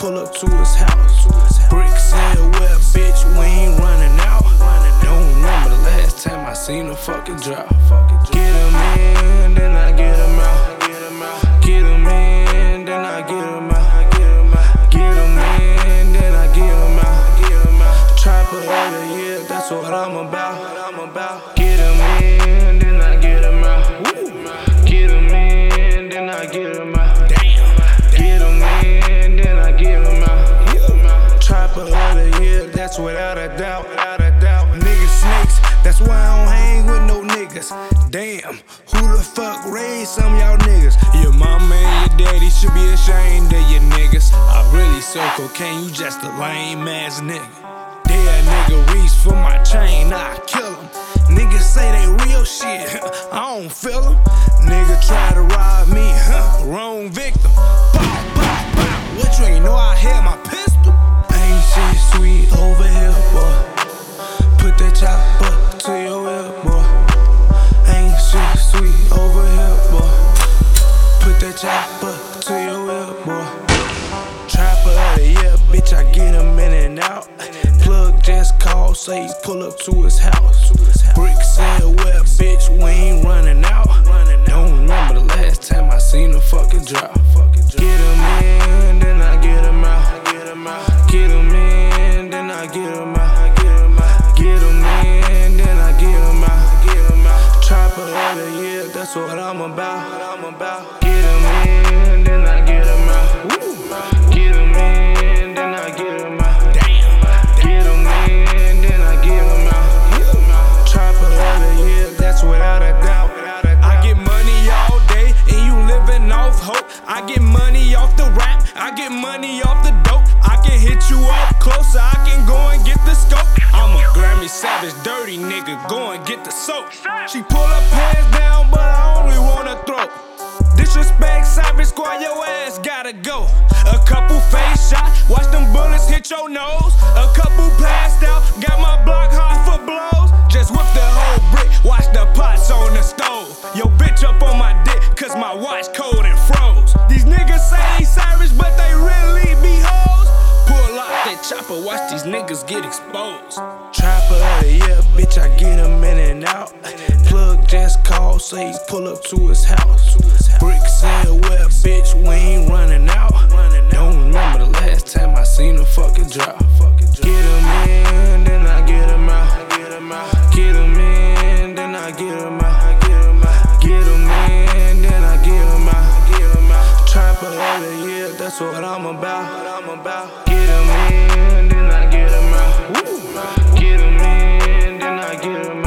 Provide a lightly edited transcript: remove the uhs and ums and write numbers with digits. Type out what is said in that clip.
pull up to his house. Bricks everywhere, bitch, we ain't running out. Don't remember the last time I seen a fucking drop. Get him in, then I get him out. Get him in, then I get him out. Get him in, then I get him out. Trapper of the year, that's what I'm about. Get him in, then I get him out. Get him in, then I get him out. Get him in, then I get him out. Trapper of the year, that's without a doubt. Niggas snakes, that's why I don't hang with no niggas. Damn, who the fuck raised some of y'all niggas? Your mama and your daddy should be ashamed of you niggas. I really sell cocaine, you just a lame ass nigga. Dead nigga reach for my chain, I kill him. Niggas say they real shit, I don't feel them. Nigga try to rob me, wrong victim. Bow, bow, bow. What, you ain't know I had my pistol? Ain't shit sweet over here, boy. Put that chopper to your ear, boy. Ain't shit sweet over here, boy. Put that chopper to your ear, boy. Trapper of the year, bitch, I get him in and out. Plug just called, say he pull up to his house. Bricks everywhere, bitch, we ain't running out. Don't remember the last time I seen a fucking drop. Get him in, then I get him out. Get him in, then I get him out. Get him in, then I get him out. Trapper of the year, that's what I'm about. Get him in, then I get him out. Get him in, then I get him out. Get him in, then I get him out. Trapper of the year, that's without a doubt. I get money all day, and you living off hope. I get money off the rap, I get money off the dope. I can hit you up closer, I can go and get the scope. I'm a Grammy Savage, dirty nigga, go and get the soap. She pull her pants down, but I only wanna throw. Disrespect, Savage Squad, your ass gotta go. A couple face shots, watch them bullets hit your nose. A couple passed out, got my block hot for blows. Just whip the whole brick, watch the pots on the stove. Yo bitch up on my dick, cause my watch cold and froze. These niggas say they savage, but they really be hoes. Pull out that chopper, watch these niggas get exposed. Trapper of the year, bitch, I get him in and out. Plug just called, say he pull up to his house. Bricks everywhere, bitch, we ain't running out. Don't remember the last time I seen a fucking drop. Get him in, then I get him out. Get him in, then I get him out. Get him in, then I get him out. Trapper of the year, that's what I'm about. Get him in, then I get him out. Get him in, then I get him out.